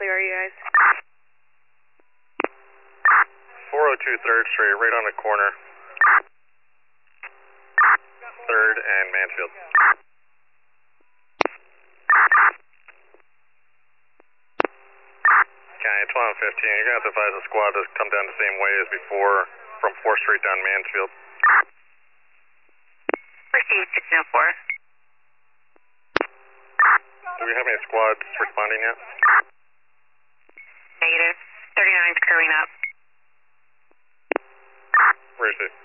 exactly are you guys? 402 3rd Street, right on the corner. 3rd and Mansfield. County 12 and 15, you're going to have to advise the squad to come down the same way as before from 4th Street down Mansfield. Proceed 604. Do we have any squads responding yet? Negative. 39's crewing up. Where is it?